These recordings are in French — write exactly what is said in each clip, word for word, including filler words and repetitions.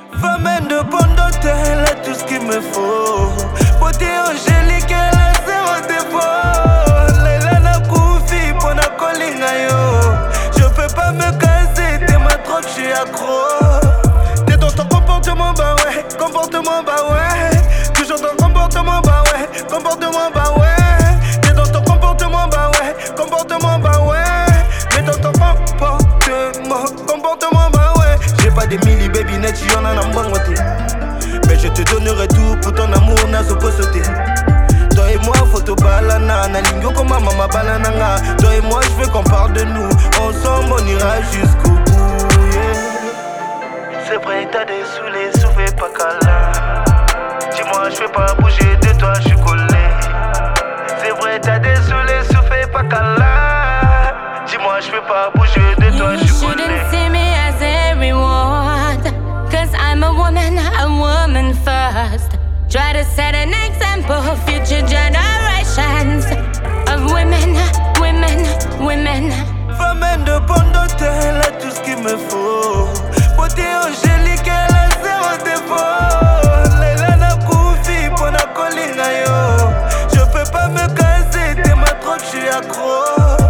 Femme de Pondote, elle a tout ce qu'il me faut. Beauté angélique, elle a zéro défaut. Leila na koufi, pona kolinga yo. Je peux pas me casser, t'es ma drogue, je suis accro. T'es dans ton comportement, bah ouais, comportement, bah ouais. Toujours ton comportement, bah ouais, comportement, bah ouais. T'es dans ton comportement, bah ouais, comportement, bah ouais. Mais dans ton comportement, comportement, bah ouais. J'ai pas des milli baby net, y'en a un bon côté. Mais je te donnerai tout pour ton amour, n'a pas sauté. Toi et moi, photo balana, na lingyo comme ma maman balananga. Toi et moi, je veux qu'on parle de nous. Ensemble, on ira jusqu'au bout. Yeah. C'est vrai, t'as des sous, les sous, fais pas câlin. Dis-moi, je vais pas bouger de toi, je suis collé. C'est vrai, t'as des sous, les sous, fais pas câlin. Dis-moi, je vais pas bouger de toi, je suis collé. You shouldn't see me as a reward, cause I'm a woman, a woman first. Try to set an example for future generations of women, women, women. Femme de Pondote, elle a tout ce qu'il me faut. Beauté angélique, elle a zéro défaut. Leila na koufi, pona kolinga yo. Je peux pas me casser, t'es ma drogue, je suis accro.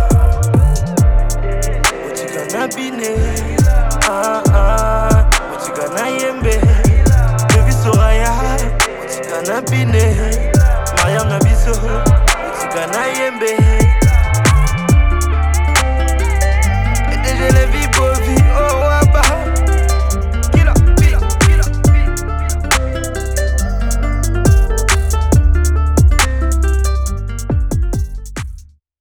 Otigana bine, ah ah. Otigana yembe, baby soraya. Otigana bine, Mariam Nabiso. Otigana yembe.